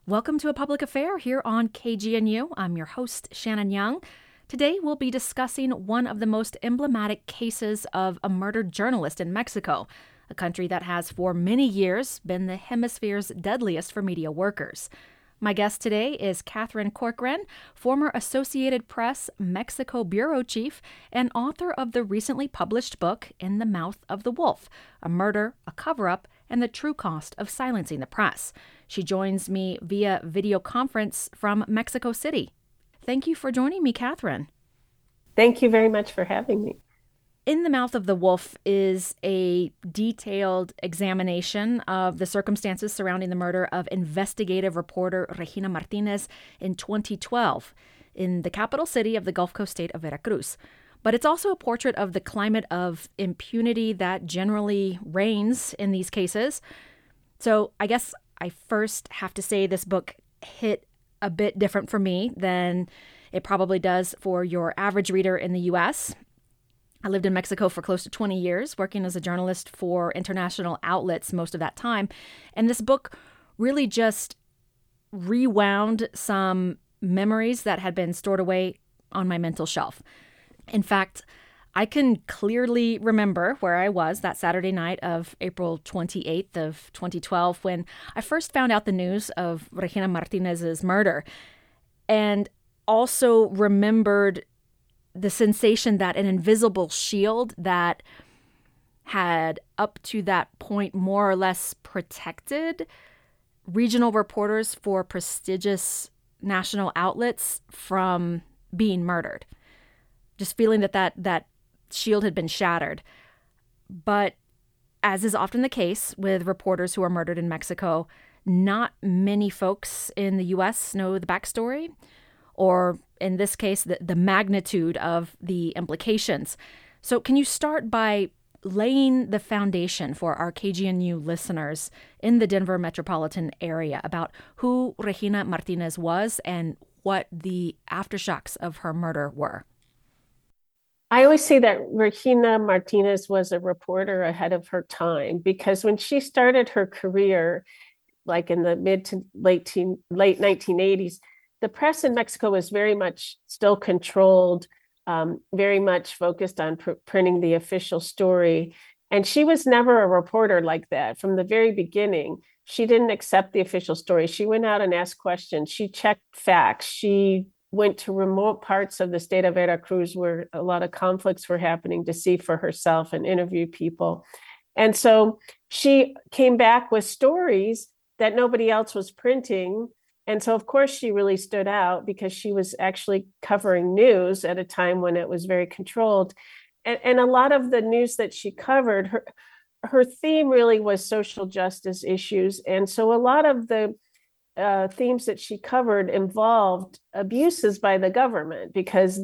Welcome to A Public Affair here on KGNU. I'm your host, Shannon Young. Today we'll be discussing one of the most emblematic cases of a murdered journalist in Mexico, a country that has for many years been the hemisphere's deadliest for media workers. My guest today is Catherine Corcoran, former Associated Press Mexico bureau chief and author of the recently published book In the Mouth of the Wolf, A Murder, a Cover-Up, and the True Cost of Silencing the Press. She joins me via video conference from Mexico City. Thank you for joining me, Catherine. Thank you very much for having me. In the Mouth of the Wolf is a detailed examination of the circumstances surrounding the murder of investigative reporter Regina Martinez in 2012 in the capital city of the Gulf Coast state of Veracruz. But it's also a portrait of the climate of impunity that generally reigns in these cases. So I guess I first have to say this book hit a bit different for me than it probably does for your average reader in the U.S. I lived in Mexico for close to 20 years, working as a journalist for international outlets most of that time. And this book really just rewound some memories that had been stored away on my mental shelf. In fact, I can clearly remember where I was that Saturday night of April 28th of 2012 when I first found out the news of Regina Martinez's murder, and also remembered the sensation that an invisible shield that had up to that point more or less protected regional reporters for prestigious national outlets from being murdered. Just feeling that shield had been shattered. But as is often the case with reporters who are murdered in Mexico, not many folks in the U.S. know the backstory, or in this case, the magnitude of the implications. So can you start by laying the foundation for our KGNU listeners in the Denver metropolitan area about who Regina Martinez was and what the aftershocks of her murder were? I always say that Regina Martinez was a reporter ahead of her time because when she started her career, like in the mid to late 1980s, the press in Mexico was very much still controlled, very much focused on printing the official story. And she was never a reporter like that from the very beginning. She didn't accept the official story. She went out and asked questions. She checked facts. She went to remote parts of the state of Veracruz where a lot of conflicts were happening to see for herself and interview people. And so she came back with stories that nobody else was printing. And so, of course, she really stood out because she was actually covering news at a time when it was very controlled. And a lot of the news that she covered, her theme really was social justice issues. And so a lot of the themes that she covered involved abuses by the government because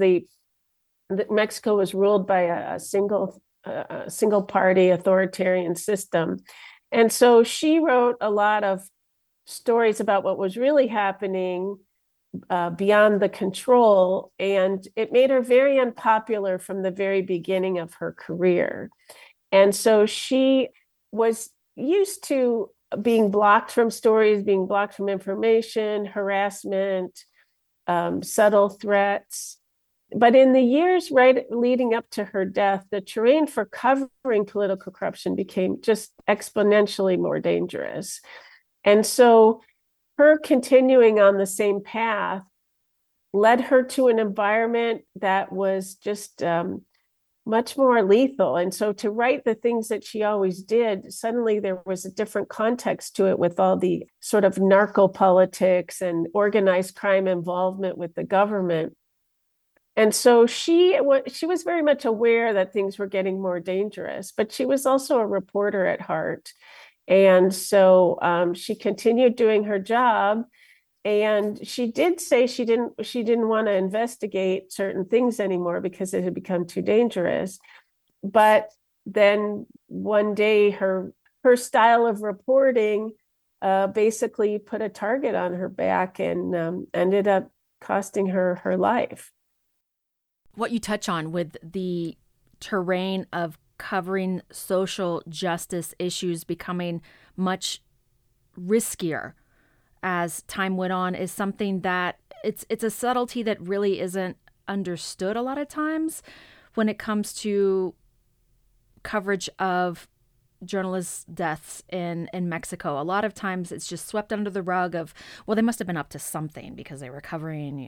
Mexico was ruled by a single party authoritarian system. And so she wrote a lot of stories about what was really happening beyond the control. And it made her very unpopular from the very beginning of her career. And so she was used to being blocked from stories, being blocked from information, harassment, subtle threats. But in the years right leading up to her death, the terrain for covering political corruption became just exponentially more dangerous. And so her continuing on the same path led her to an environment that was just much more lethal. And so to write the things that she always did, suddenly there was a different context to it with all the sort of narco politics and organized crime involvement with the government. And so she was very much aware that things were getting more dangerous, but she was also a reporter at heart. And so she continued doing her job. And she did say she didn't want to investigate certain things anymore because it had become too dangerous. But then one day her style of reporting basically put a target on her back and ended up costing her her life. What you touch on with the terrain of covering social justice issues becoming much riskier as time went on is something that it's a subtlety that really isn't understood a lot of times when it comes to coverage of journalists' deaths in Mexico. A lot of times it's just swept under the rug of, well, they must have been up to something because they were covering,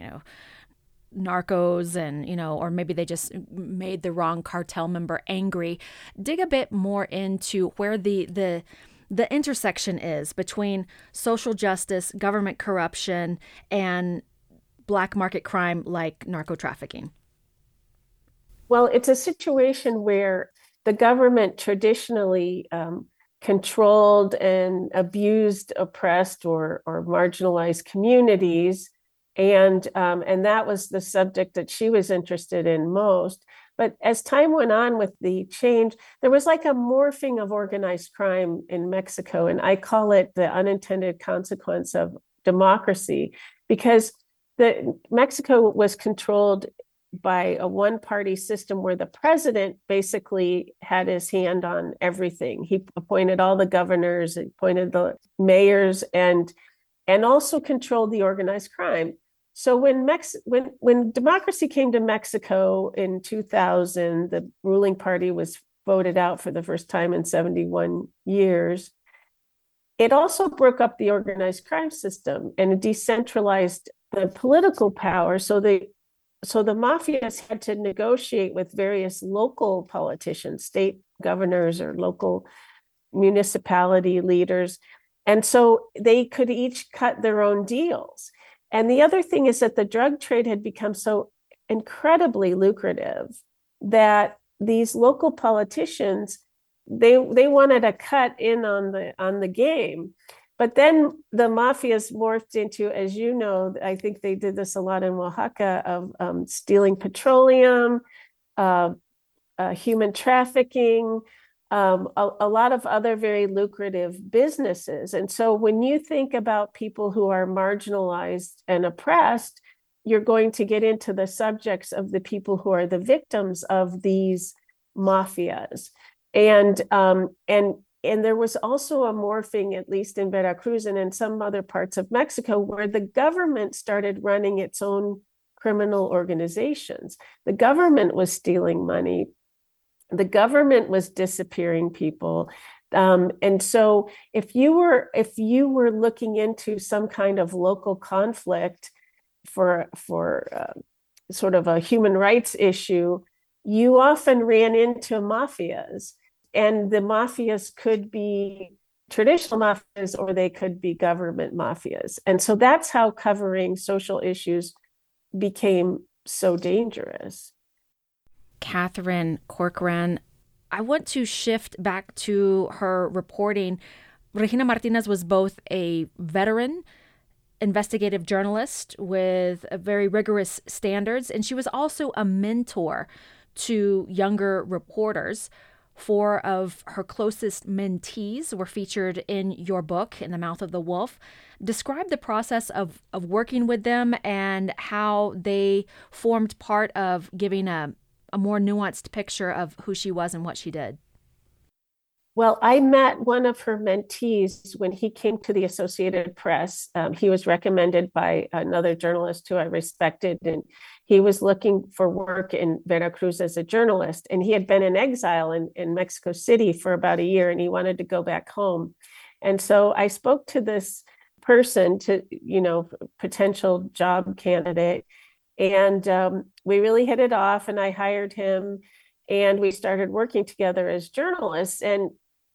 narcos and, or maybe they just made the wrong cartel member angry. Dig a bit more into where the intersection is between social justice, government corruption, and black market crime like narco trafficking. Well, it's a situation where the government traditionally controlled and abused oppressed or marginalized communities. And that was the subject that she was interested in most. But as time went on with the change, there was like a morphing of organized crime in Mexico. And I call it the unintended consequence of democracy, because Mexico was controlled by a one-party system where the president basically had his hand on everything. He appointed all the governors, he appointed the mayors, and also controlled the organized crime. So when democracy came to Mexico in 2000, the ruling party was voted out for the first time in 71 years. It also broke up the organized crime system and decentralized the political power. So the mafias had to negotiate with various local politicians, state governors or local municipality leaders. And so they could each cut their own deals. And the other thing is that the drug trade had become so incredibly lucrative that these local politicians, they wanted a cut in on the game. But then the mafias morphed into, as you know, I think they did this a lot in Oaxaca, of stealing petroleum, human trafficking, a lot of other very lucrative businesses. And so when you think about people who are marginalized and oppressed, you're going to get into the subjects of the people who are the victims of these mafias. And there was also a morphing, at least in Veracruz and in some other parts of Mexico, where the government started running its own criminal organizations. The government was stealing money. The government was disappearing people. And so if you were looking into some kind of local conflict for sort of a human rights issue, you often ran into mafias. And the mafias could be traditional mafias or they could be government mafias. And so that's how covering social issues became so dangerous. Catherine Corcoran, I want to shift back to her reporting. Regina Martinez was both a veteran investigative journalist with very rigorous standards, and she was also a mentor to younger reporters. 4 of her closest mentees were featured in your book, In the Mouth of the Wolf. Describe the process of working with them and how they formed part of giving a more nuanced picture of who she was and what she did. Well, I met one of her mentees when he came to the Associated Press. He was recommended by another journalist who I respected, and he was looking for work in Veracruz as a journalist. And he had been in exile in Mexico City for about a year, and he wanted to go back home. And so I spoke to this person, potential job candidate, and we really hit it off, and I hired him, and we started working together as journalists. And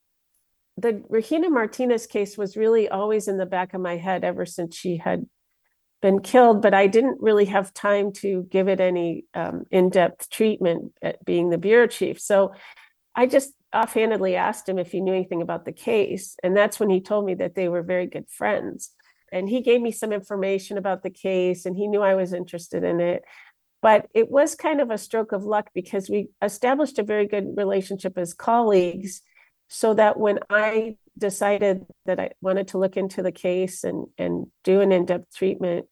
the Regina Martinez case was really always in the back of my head ever since she had been killed, but I didn't really have time to give it any in-depth treatment at being the bureau chief. So I just offhandedly asked him if he knew anything about the case. And that's when he told me that they were very good friends. And he gave me some information about the case, and he knew I was interested in it. But it was kind of a stroke of luck because we established a very good relationship as colleagues, so that when I decided that I wanted to look into the case and do an in-depth treatment,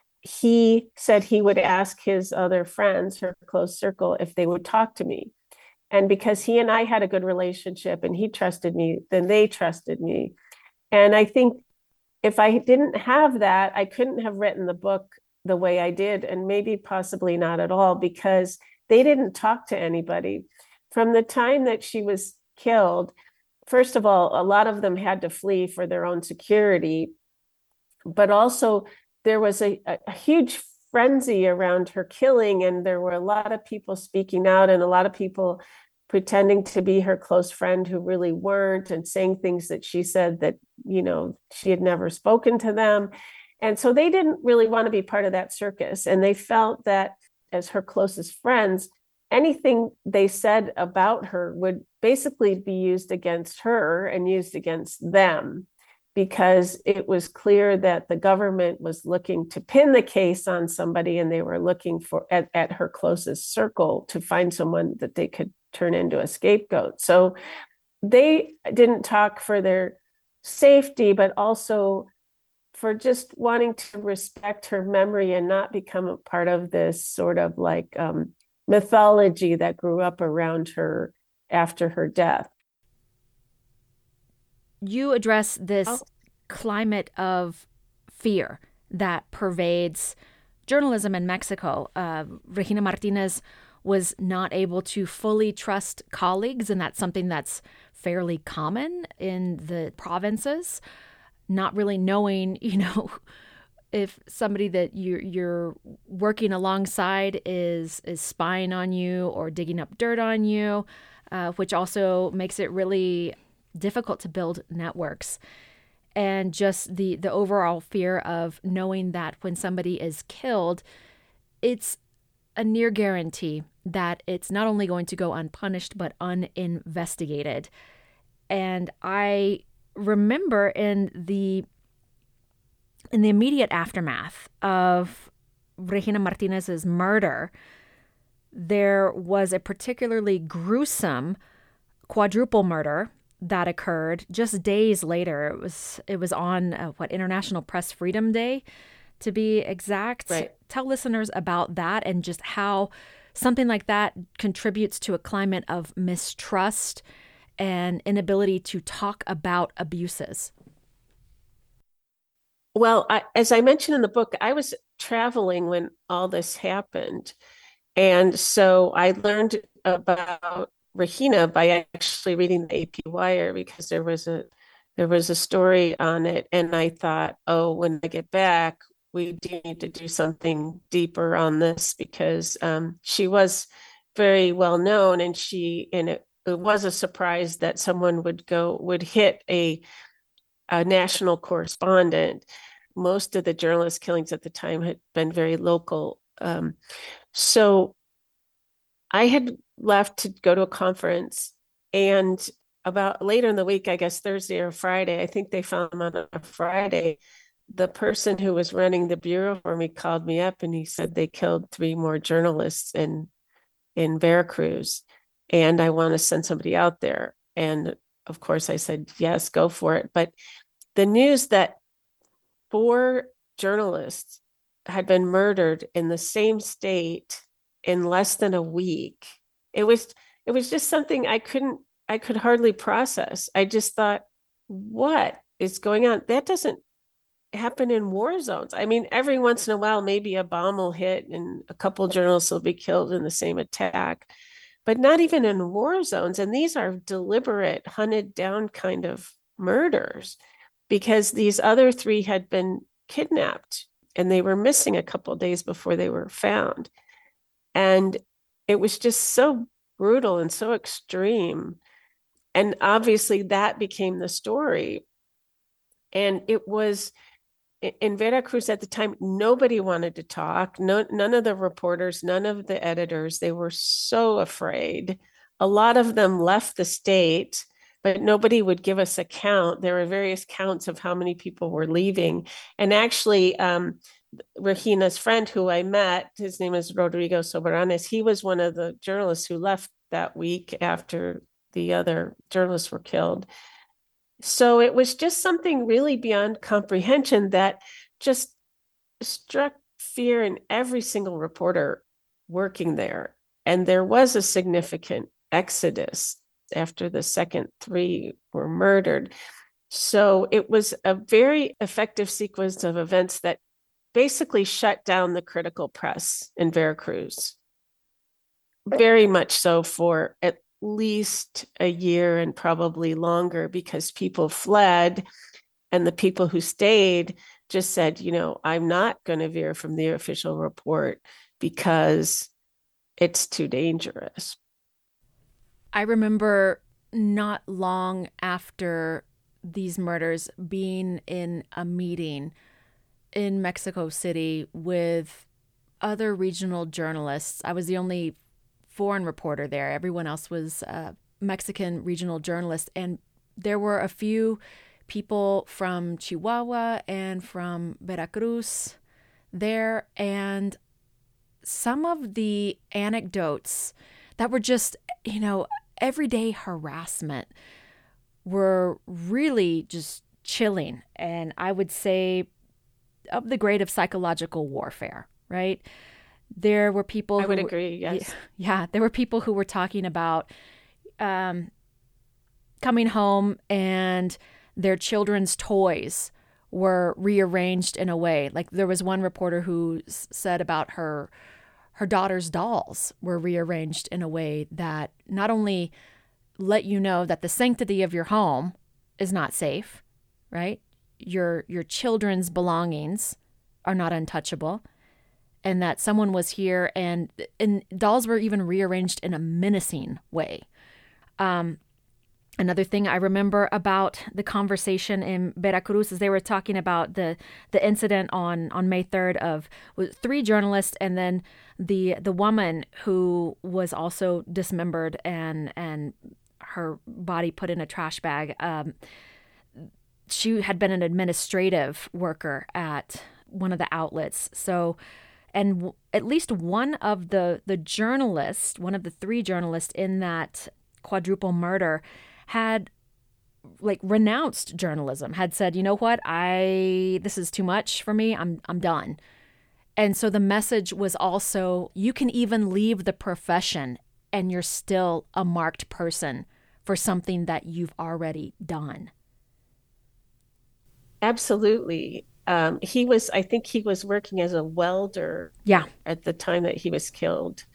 he said he would ask his other friends, her close circle, if they would talk to me. And because he and I had a good relationship and he trusted me, then they trusted me. And I think if I didn't have that, I couldn't have written the book the way I did, and maybe possibly not at all, because they didn't talk to anybody. From the time that she was killed, first of all, a lot of them had to flee for their own security, but also there was a huge frenzy around her killing, and there were a lot of people speaking out and a lot of people pretending to be her close friend who really weren't, and saying things that she said that, she had never spoken to them. And so they didn't really want to be part of that circus. And they felt that as her closest friends, anything they said about her would basically be used against her and used against them, because it was clear that the government was looking to pin the case on somebody, and they were looking for at her closest circle to find someone that they could turn into a scapegoat. So they didn't talk for their safety, but also for just wanting to respect her memory and not become a part of this sort of like mythology that grew up around her after her death. You address this Oh, climate of fear that pervades journalism in Mexico. Regina Martinez was not able to fully trust colleagues, and that's something that's fairly common in the provinces. Not really knowing, if somebody that you're working alongside is spying on you or digging up dirt on you, which also makes it really difficult to build networks. And just the overall fear of knowing that when somebody is killed, it's a near guarantee that it's not only going to go unpunished but uninvestigated. And I remember in the immediate aftermath of Regina Martinez's murder, there was a particularly gruesome quadruple murder that occurred just days later. It was on International Press Freedom Day, to be exact. right. Tell listeners about that and just how something like that contributes to a climate of mistrust and inability to talk about abuses. Well, as I mentioned in the book, I was traveling when all this happened. And so I learned about Regina by actually reading the AP Wire, because there was a story on it, and I thought, oh, when I get back, we do need to do something deeper on this, because she was very well known, and it was a surprise that someone would hit a national correspondent. Most of the journalist killings at the time had been very local. So I had left to go to a conference, and about later in the week, I guess Thursday or Friday, I think they found him on a Friday. The person who was running the bureau for me called me up, and he said they killed 3 more journalists in Veracruz, and I want to send somebody out there. And of course, I said yes, go for it. But the news that 4 journalists had been murdered in the same state in less than a week. It was just something I could hardly process. I just thought, what is going on? That doesn't happen in war zones. I mean, every once in a while, maybe a bomb will hit and a couple of journalists will be killed in the same attack, but not even in war zones. And these are deliberate, hunted down kind of murders, because these other 3 had been kidnapped and they were missing a couple of days before they were found. And it was just so brutal and so extreme. And obviously that became the story. And it was in Veracruz at the time, nobody wanted to talk. No, none of the reporters, none of the editors, they were so afraid. A lot of them left the state, but nobody would give us a count. There were various counts of how many people were leaving. And actually, Regina's friend who I met, his name is Rodrigo Soberanes, he was one of the journalists who left that week after the other journalists were killed. So it was just something really beyond comprehension that just struck fear in every single reporter working there. And there was a significant exodus after the second 3 were murdered. So it was a very effective sequence of events that basically shut down the critical press in Veracruz, very much so for at least a year and probably longer because people fled and the people who stayed just said, I'm not going to veer from the official report because it's too dangerous. I remember not long after these murders being in a meeting in Mexico City with other regional journalists. I was the only foreign reporter there. Everyone else was Mexican regional journalists. And there were a few people from Chihuahua and from Veracruz there. And some of the anecdotes that were just, everyday harassment were really just chilling. And I would say of the grade of psychological warfare, right? There were people I who would agree, yes. yeah, there were people who were talking about um, coming home and their children's toys were rearranged in a way. Like there was one reporter who said about her daughter's dolls were rearranged in a way that not only let you know that the sanctity of your home is not safe, right? Your children's belongings are not untouchable, and that someone was here, and dolls were even rearranged in a menacing way. Another thing I remember about the conversation in Veracruz is they were talking about the incident on May 3rd of three journalists and then the woman who was also dismembered and her body put in a trash bag. She had been an administrative worker at one of the outlets. So, and at least one of the journalists, one of the three journalists in that quadruple murder, had like renounced journalism, had said, you know what, this is too much for me. I'm done. And so the message was also, you can even leave the profession and you're still a marked person for something that you've already done. Absolutely. I think he was working as a welder Yeah. at the time that he was killed.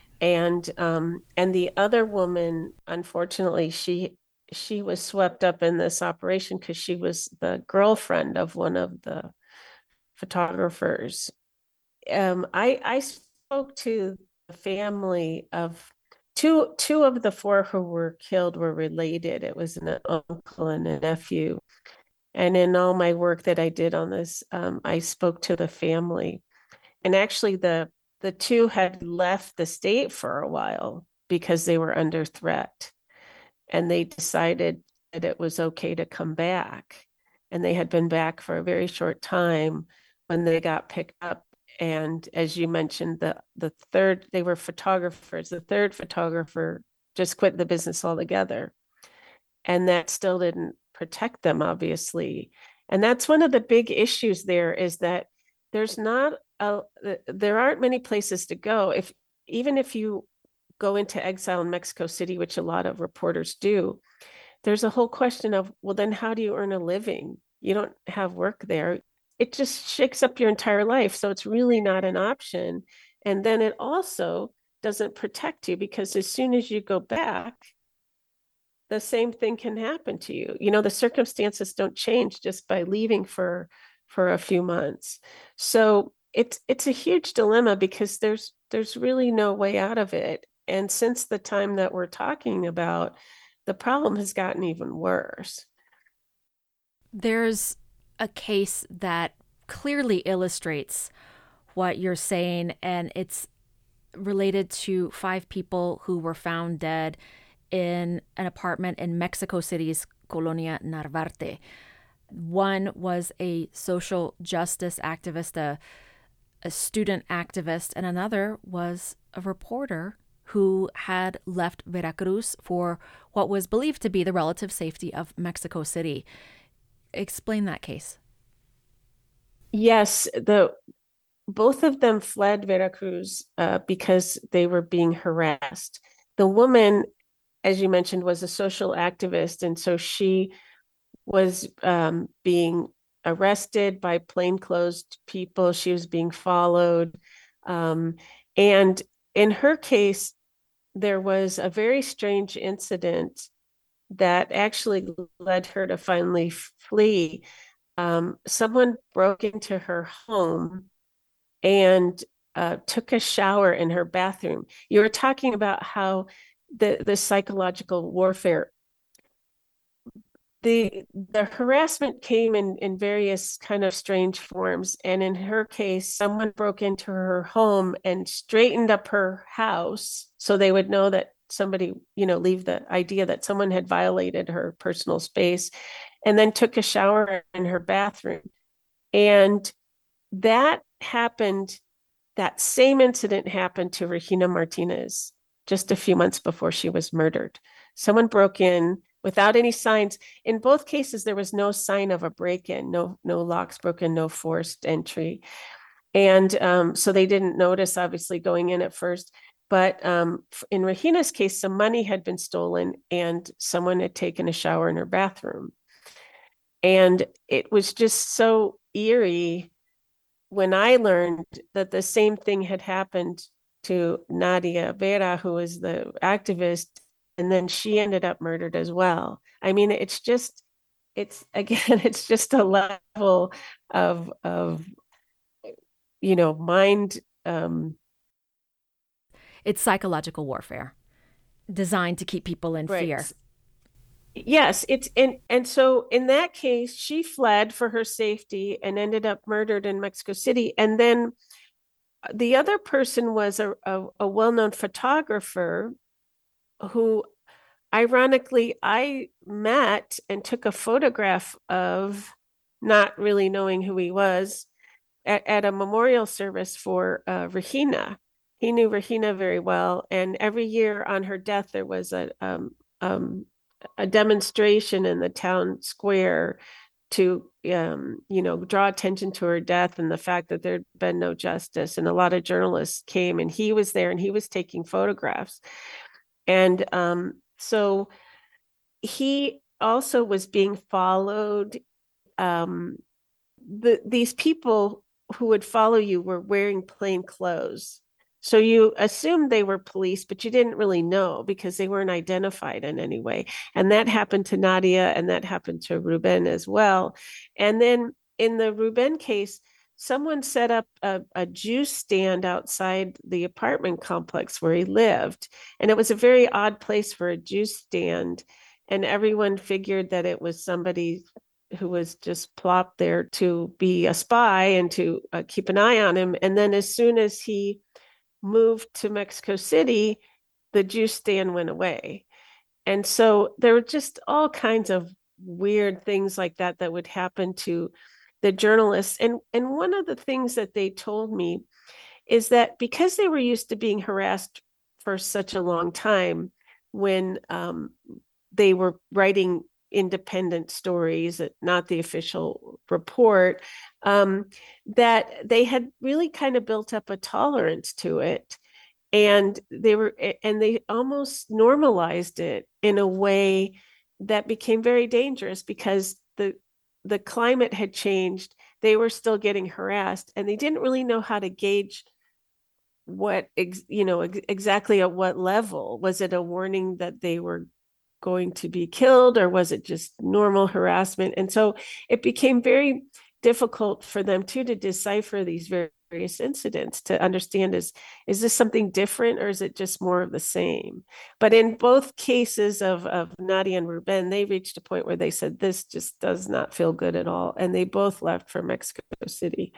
And the other woman, unfortunately, she was swept up in this operation because she was the girlfriend of one of the photographers. I spoke to the family of two of the four who were killed were related. It was an uncle and a nephew. And in all my work that I did on this, I spoke to the family. And actually, the two had left the state for a while because they were under threat. And they decided that it was okay to come back. And they had been back for a very short time when they got picked up. And as you mentioned, the third, they were photographers. The third photographer just quit the business altogether. And that still didn't protect them, obviously. And that's one of the big issues there is that there's not there aren't many places to go. Even if you go into exile in Mexico City, which a lot of reporters do, there's a whole question of, well, then how do you earn a living? You don't have work there. It just shakes up your entire life. So it's really not an option. And then it also doesn't protect you because as soon as you go back, the same thing can happen to you. The circumstances don't change just by leaving for a few months. So it's a huge dilemma because there's really no way out of it. And since the time that we're talking about, the problem has gotten even worse. There's a case that clearly illustrates what you're saying, and it's related to five people who were found dead in an apartment in Mexico City's Colonia Narvarte. One was a social justice activist, a student activist, and another was a reporter who had left Veracruz for what was believed to be the relative safety of Mexico City. Explain that case. Yes, both of them fled Veracruz because they were being harassed. The woman, as you mentioned, was a social activist, and so she was being arrested by plainclothes people. She was being followed. And in her case, there was a very strange incident that actually led her to finally flee. Someone broke into her home and took a shower in her bathroom. You were talking about how the psychological warfare, the harassment came in various kind of strange forms. And in her case, someone broke into her home and straightened up her house so they would know that somebody, leave the idea that someone had violated her personal space, and then took a shower in her bathroom. And that same incident happened to Regina Martinez just a few months before she was murdered. Someone broke in without any signs. In both cases, there was no sign of a break-in, no locks broken, no forced entry. And so they didn't notice, obviously, going in at first. But in Regina's case, some money had been stolen and someone had taken a shower in her bathroom. And it was just so eerie when I learned that the same thing had happened to Nadia Vera, who was the activist, and then she ended up murdered as well. I mean, it's just a level of mind. It's psychological warfare designed to keep people in Right. fear. Yes, and so in that case, she fled for her safety and ended up murdered in Mexico City. And then the other person was a well-known photographer who, ironically, I met and took a photograph of, not really knowing who he was, at a memorial service for Regina. He knew Regina very well, and every year on her death, there was a demonstration in the town square to draw attention to her death and the fact that there'd been no justice. And a lot of journalists came, and he was there, and he was taking photographs. And so he also was being followed. These people who would follow you were wearing plain clothes. So you assumed they were police, but you didn't really know because they weren't identified in any way. And that happened to Nadia, and that happened to Ruben as well. And then in the Ruben case, someone set up a juice stand outside the apartment complex where he lived. And it was a very odd place for a juice stand. And everyone figured that it was somebody who was just plopped there to be a spy and to keep an eye on him. And then as soon as he moved to Mexico City, the juice stand went away. And so there were just all kinds of weird things like that that would happen to the journalists. And one of the things that they told me is that because they were used to being harassed for such a long time, when they were writing independent stories, not the official report, that they had really kind of built up a tolerance to it. And they almost normalized it in a way that became very dangerous because the climate had changed. They were still getting harassed, and they didn't really know how to gauge exactly at what level. Was it a warning that they were going to be killed, or was it just normal harassment? And so it became very difficult for them to decipher these various incidents, to understand, is this something different, or is it just more of the same? But in both cases of Nadia and Ruben, they reached a point where they said, this just does not feel good at all. And they both left for Mexico City.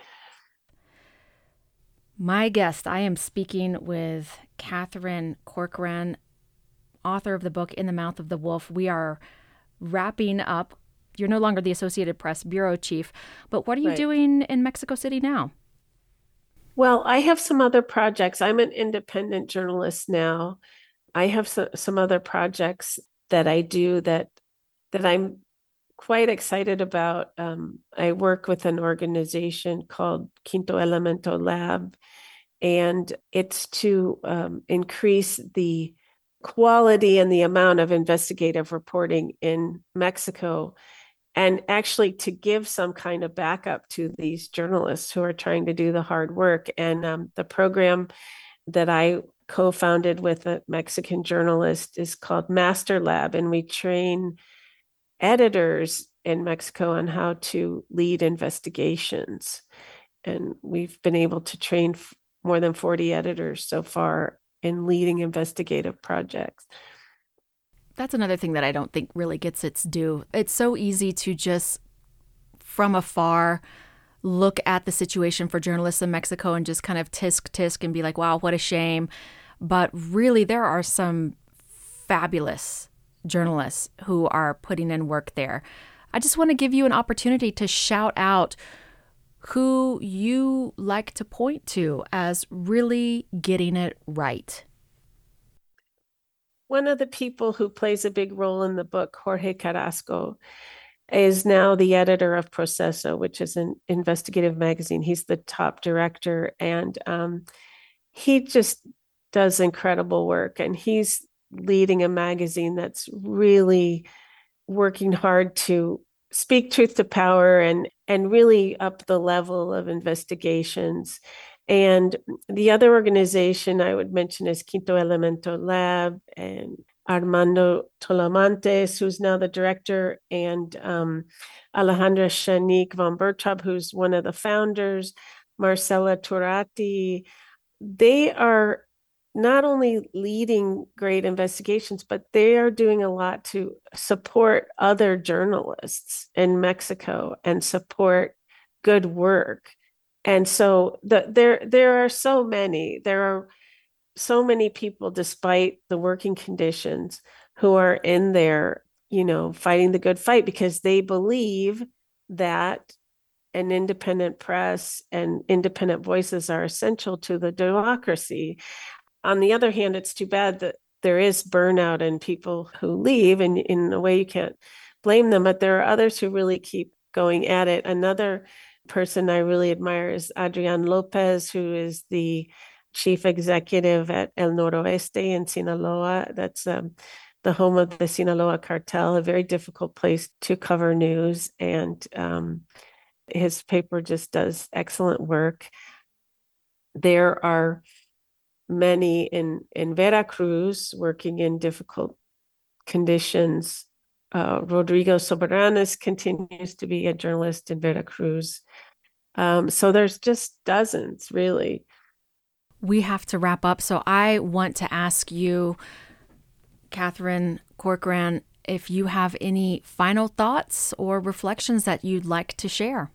My guest, I am speaking with Catherine Corcoran, author of the book In the Mouth of the Wolf. We are wrapping up. You're no longer the Associated Press bureau chief, but what are you doing in Mexico City now? Well, I have some other projects. I'm an independent journalist now. I have some other projects that I do that I'm quite excited about. I work with an organization called Quinto Elemento Lab, and it's to increase the quality and the amount of investigative reporting in Mexico. and actually to give some kind of backup to these journalists who are trying to do the hard work. And the program that I co-founded with a Mexican journalist is called Master Lab, and we train editors in Mexico on how to lead investigations. And we've been able to train more than 40 editors so far in leading investigative projects. That's another thing that I don't think really gets its due. It's so easy to just, from afar, look at the situation for journalists in Mexico and just kind of tisk and be like, wow, what a shame. But really, there are some fabulous journalists who are putting in work there. I just want to give you an opportunity to shout out who you like to point to as really getting it right. One of the people who plays a big role in the book, Jorge Carrasco, is now the editor of Proceso, which is an investigative magazine. He's the top director, and he just does incredible work. And he's leading a magazine that's really working hard to speak truth to power and really up the level of investigations. And the other organization I would mention is Quinto Elemento Lab, and Armando Tolamantes, who's now the director, and Alejandra Shanique von Bertrap, who's one of the founders, Marcela Turati. They are not only leading great investigations, but they are doing a lot to support other journalists in Mexico and support good work. And so there are so many. There are so many people, despite the working conditions, who are in there, fighting the good fight because they believe that an independent press and independent voices are essential to the democracy. On the other hand, it's too bad that there is burnout and people who leave, and in a way you can't blame them, but there are others who really keep going at it. Another person I really admire is Adrian Lopez, who is the chief executive at El Noroeste in Sinaloa. That's the home of the Sinaloa cartel, a very difficult place to cover news. And his paper just does excellent work. There are many in Veracruz working in difficult conditions. Rodrigo Soberanes continues to be a journalist in Veracruz. So there's just dozens, really. We have to wrap up. So I want to ask you, Catherine Corcoran, if you have any final thoughts or reflections that you'd like to share.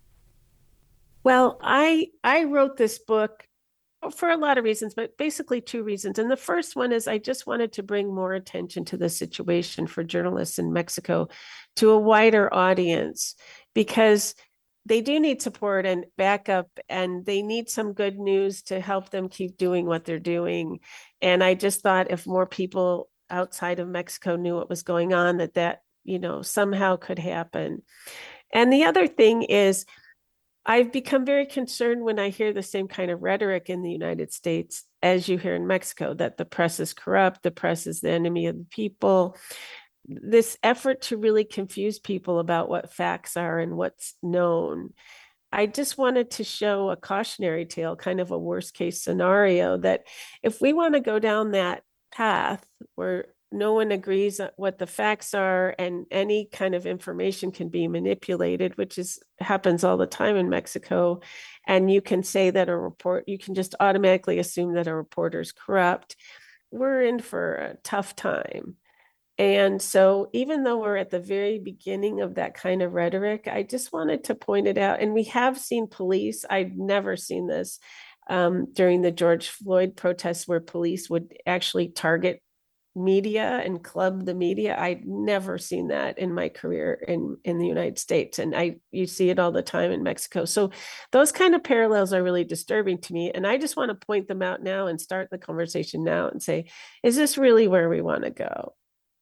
Well, I wrote this book for a lot of reasons, but basically two reasons. And the first one is I just wanted to bring more attention to the situation for journalists in Mexico to a wider audience, because they do need support and backup, and they need some good news to help them keep doing what they're doing. And I just thought if more people outside of Mexico knew what was going on, that somehow could happen. And the other thing is, I've become very concerned when I hear the same kind of rhetoric in the United States as you hear in Mexico, that the press is corrupt, the press is the enemy of the people. This effort to really confuse people about what facts are and what's known. I just wanted to show a cautionary tale, kind of a worst case scenario, that if we want to go down that path where no one agrees on what the facts are and any kind of information can be manipulated, which happens all the time in Mexico, and you can say that you can just automatically assume that a reporter is corrupt, we're in for a tough time. And so even though we're at the very beginning of that kind of rhetoric, I just wanted to point it out. And we have seen police, I'd never seen this during the George Floyd protests, where police would actually target media and club the media. I'd never seen that in my career in the United States. And you see it all the time in Mexico. So those kind of parallels are really disturbing to me. And I just want to point them out now and start the conversation now and say, is this really where we want to go?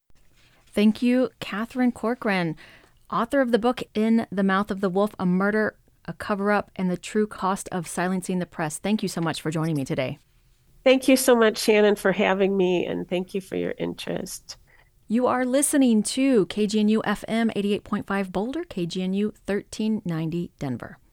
Thank you, Catherine Corcoran, author of the book In the Mouth of the Wolf, A Murder, a Cover-Up, and the True Cost of Silencing the Press. Thank you so much for joining me today. Thank you so much, Shannon, for having me, and thank you for your interest. You are listening to KGNU FM 88.5 Boulder, KGNU 1390 Denver.